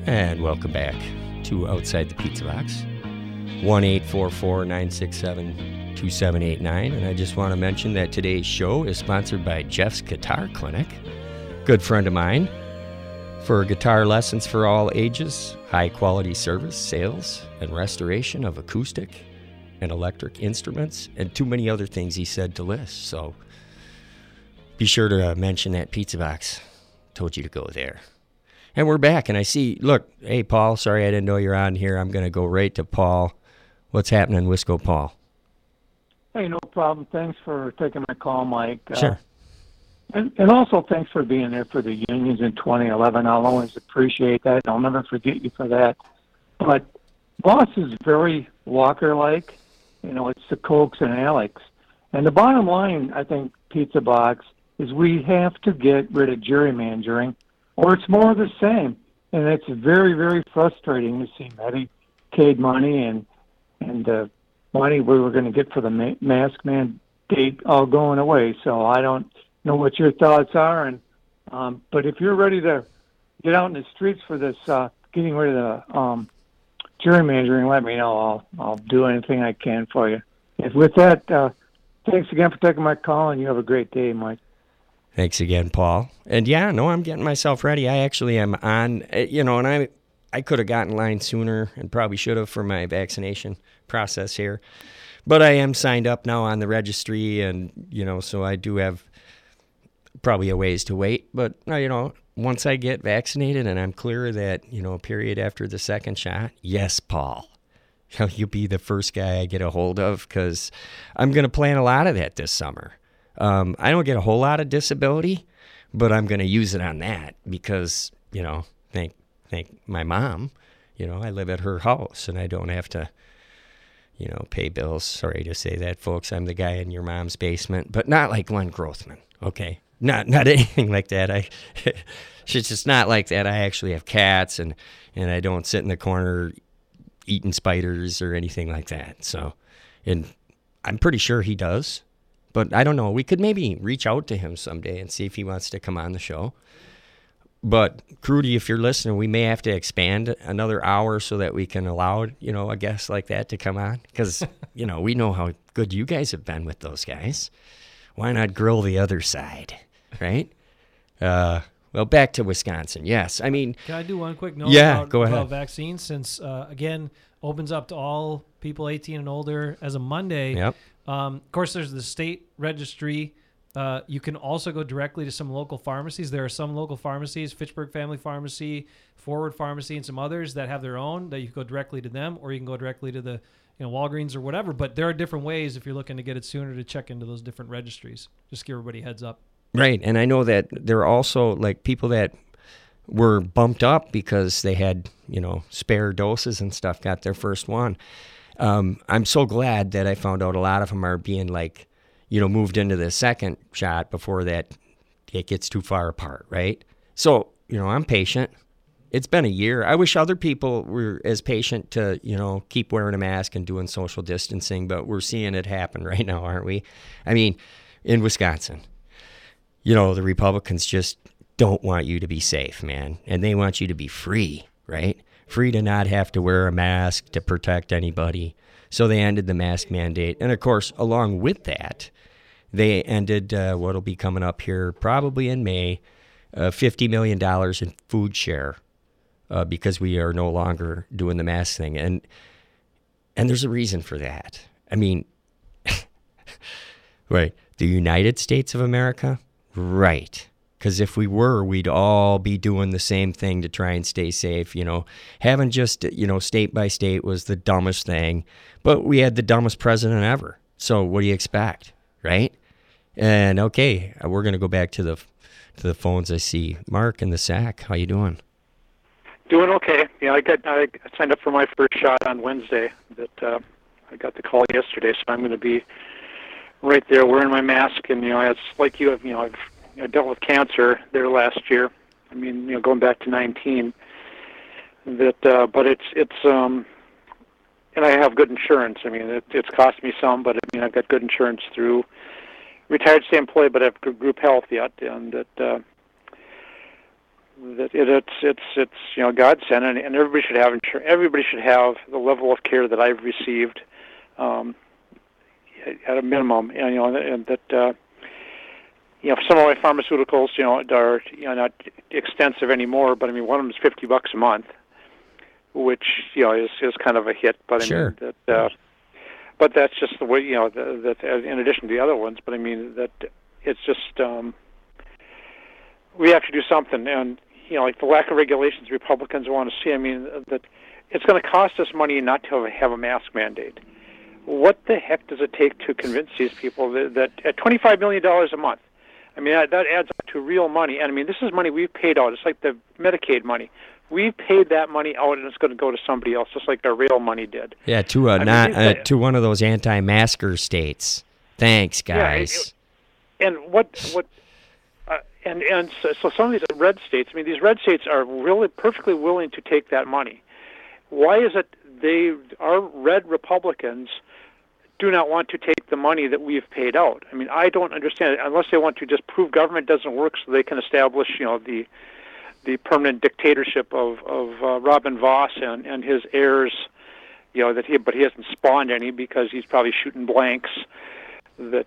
And welcome back to Outside the Pizza Box, 1-844-967-2789. And I just want to mention that today's show is sponsored by Jeff's Guitar Clinic, good friend of mine, for guitar lessons for all ages, high-quality service, sales, and restoration of acoustic and electric instruments, and too many other things he said to list. So be sure to mention that Pizza Box told you to go there. And we're back, and I see, look, hey, Paul, sorry I didn't know you're on here. I'm going to go right to Paul. What's happening, Wisco Paul? Hey, no problem. Thanks for taking my call, Mike. Sure. And also thanks for being there for the unions in 2011. I'll always appreciate that. I'll never forget you for that. But Boss is very Walker-like. You know, it's the Cokes and Alex. And the bottom line, I think, Pizza Box, is we have to get rid of gerrymandering, or it's more of the same. And it's very, very frustrating to see Medicaid money and the money we were going to get for the mask mandate all going away. So I don't know what your thoughts are. And but if you're ready to get out in the streets for this, getting rid of the gerrymandering, let me know. I'll do anything I can for you. And with that, thanks again for taking my call, and you have a great day, Mike. Thanks again, Paul. And yeah, no, I'm getting myself ready. I actually am on, and I could have gotten in line sooner and probably should have for my vaccination process here. But I am signed up now on the registry, and, so I do have probably a ways to wait. But, once I get vaccinated and I'm clear that, a period after the second shot, yes, Paul, you'll be the first guy I get a hold of, because I'm going to plan a lot of that this summer. I don't get a whole lot of disability, but I'm going to use it on that because, thank my mom, I live at her house and I don't have to, pay bills. Sorry to say that, folks. I'm the guy in your mom's basement, but not like Len Grothman. Okay. Not anything like that. It's just not like that. I actually have cats and I don't sit in the corner eating spiders or anything like that. So, and I'm pretty sure he does. But I don't know. We could maybe reach out to him someday and see if he wants to come on the show. But, Crudy, if you're listening, we may have to expand another hour so that we can allow, a guest like that to come on. Because, we know how good you guys have been with those guys. Why not grill the other side, right? Well, back to Wisconsin. Yes, I mean. Can I do one quick note go ahead. about vaccines? Since, again, opens up to all people 18 and older as of Monday. Yep. Of course, there's the state registry. You can also go directly to some local pharmacies. There are some local pharmacies, Fitchburg Family Pharmacy, Forward Pharmacy, and some others that have their own, that you can go directly to them, or you can go directly to the Walgreens or whatever. But there are different ways, if you're looking to get it sooner, to check into those different registries. Just give everybody a heads up. Right, and I know that there are also like people that were bumped up because they had, spare doses and stuff, got their first one. I'm so glad that I found out a lot of them are being moved into the second shot before that it gets too far apart, right? So, I'm patient. It's been a year. I wish other people were as patient to, keep wearing a mask and doing social distancing, but we're seeing it happen right now, aren't we? I mean, in Wisconsin, the Republicans just don't want you to be safe, man, and they want you to be free, right? Free to not have to wear a mask to protect anybody. So they ended the mask mandate. And, of course, along with that, they ended what will be coming up here probably in May, $50 million in food share because we are no longer doing the mask thing. And there's a reason for that. I mean, right, the United States of America? Right. Because if we were, we'd all be doing the same thing to try and stay safe. Having just, state by state was the dumbest thing. But we had the dumbest president ever. So what do you expect, right? And, okay, we're going to go back to the phones. I see Mark in the SAC. How you doing? Doing okay. I signed up for my first shot on Wednesday. I got the call yesterday, so I'm going to be right there wearing my mask. And, it's like you have, I dealt with cancer there last year. I mean, going back to 19. But it's and I have good insurance. I mean, it's cost me some, but I've got good insurance through retired state employee, but I have group health yet, and that that it's godsend, and everybody should have everybody should have the level of care that I've received, at a minimum, and that some of my pharmaceuticals are not extensive anymore, but I mean one of them is $50 a month, which is kind of a hit, but Sure. I mean that. But that's just the way, that in addition to the other ones. But I mean that it's just we have to do something, and like the lack of regulations Republicans want to see. I mean that it's going to cost us money not to have a mask mandate. What the heck does it take to convince these people that at $25 million a month? I mean that adds up to real money, and I mean this is money we've paid out. It's like the Medicaid money. We paid that money out, and it's going to go to somebody else, just like our rail money did. Yeah, to to one of those anti-masker states. Thanks, guys. Yeah, and so some of these red states. I mean, these red states are really perfectly willing to take that money. Why is it our red Republicans do not want to take the money that we've paid out? I mean, I don't understand it unless they want to just prove government doesn't work, so they can establish, the permanent dictatorship of Robin Voss and his heirs, but he hasn't spawned any because he's probably shooting blanks. That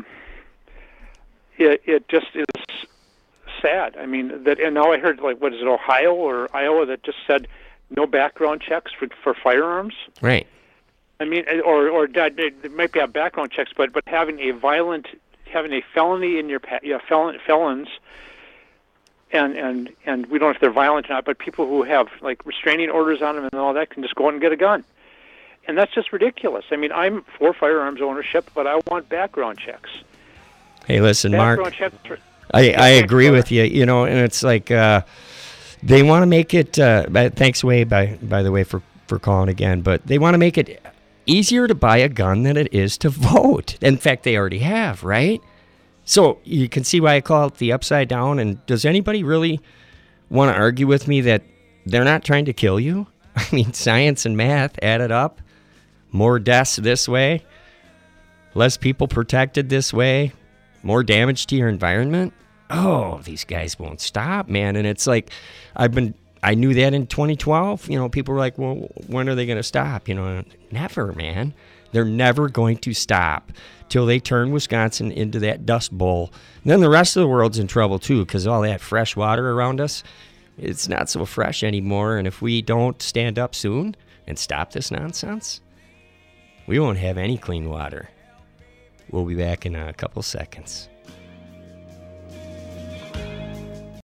it just is sad. I mean and now I heard what is it, Ohio or Iowa that just said no background checks for firearms. Right. I mean, or they might be background checks, but having a felony in your felons. And we don't know if they're violent or not, but people who have restraining orders on them and all that can just go out and get a gun, and that's just ridiculous. I mean, I'm for firearms ownership, but I want background checks. Hey, listen, background Mark. Checks I agree with you. And it's like they want to make it. Thanks, Wade, by the way, for calling again. But they want to make it easier to buy a gun than it is to vote. In fact, they already have, right? So you can see why I call it the upside down. And does anybody really want to argue with me that they're not trying to kill you? I mean, science and math added up. More deaths this way. Less people protected this way. More damage to your environment. Oh, these guys won't stop, man. And it's like, I knew that in 2012. People were like, well, when are they going to stop? Never, man. They're never going to stop till they turn Wisconsin into that dust bowl. And then the rest of the world's in trouble too, because all that fresh water around us, it's not so fresh anymore. And if we don't stand up soon and stop this nonsense, we won't have any clean water. We'll be back in a couple seconds.